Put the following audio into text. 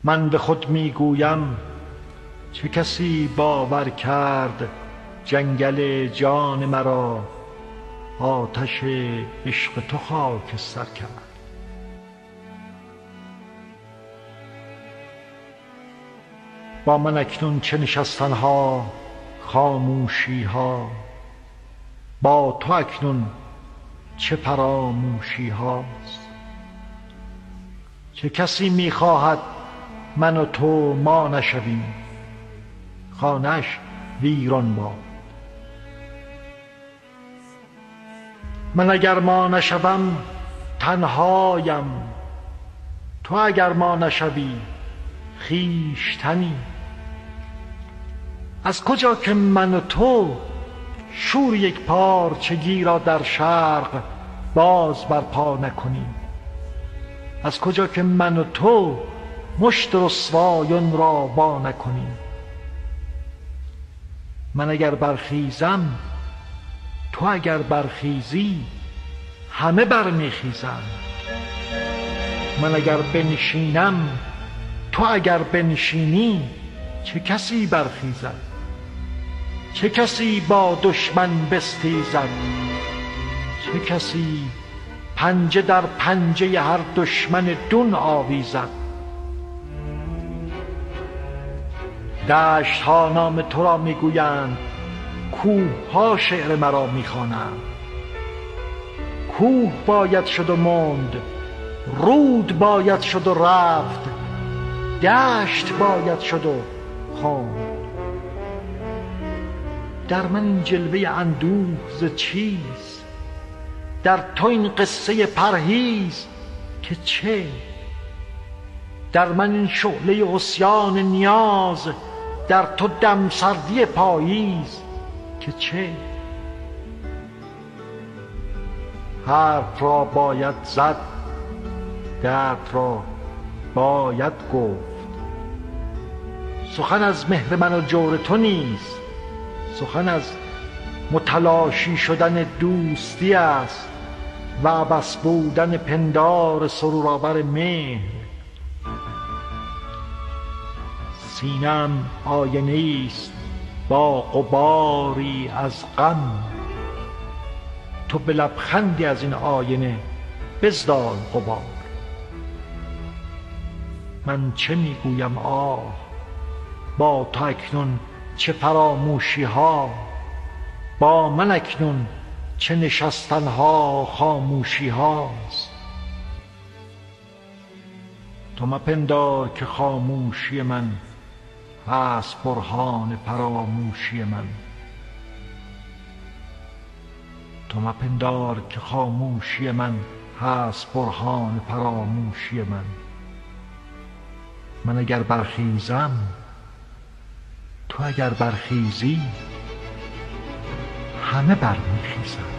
من به خود میگویم چه کسی باور کرد جنگل جان مرا آتش عشق تو خاکستر کرد. با من اکنون چه نشستن ها خاموشی ها، با تو اکنون چه فراموشی هاست. چه کسی میخواهد من و تو ما نشویم، خانه‌اش ویران باد. من اگر ما نشوم تنهایم، تو اگر ما نشوی خویشتنی. از کجا که من و تو شور یک پارچگی را در شرق باز برپا نکنیم، از کجا که من و تو مشت رسوایان را وا نکنیم. من اگر برخیزم تو اگر برخیزی همه برمیخیزند. من اگر بنشینم تو اگر بنشینی چه کسی برخیزد؟ چه کسی با دشمن بستیزد؟ چه کسی پنجه در پنجه هر دشمن دون آویزد؟ دشت ها نام تو را میگویند، کوه ها شعر مرا میخوانند. کوه باید شد و ماند، رود باید شد و رفت، دشت باید شد و خواند. در من این جلوه اندوه ز چیست؟ در تو این قصه پرهیز که چه؟ در من این شعله عصیان نیاز، در تو دم سردی پاییز که چه؟ حرف را باید زد، درد را باید گفت. سخن از مهر من و جور تو نیست، سخن از متلاشی شدن دوستی است و بس بودن پندار سرورآور مهر. سینه‌ام آینه است با غباری از غم، تو به لبخندی از این آینه بزدای غبار. من چه میگویم آه، با تو اکنون چه فراموشی ها، با من اکنون چه نشستن ها خاموشی هاست. تو مپندار که خاموشی من هست برهان فراموشی من. تو مپندار که خاموشی من هست برهان فراموشی من. من اگر برخیزم تو اگر برخیزی همه برمیخیزند.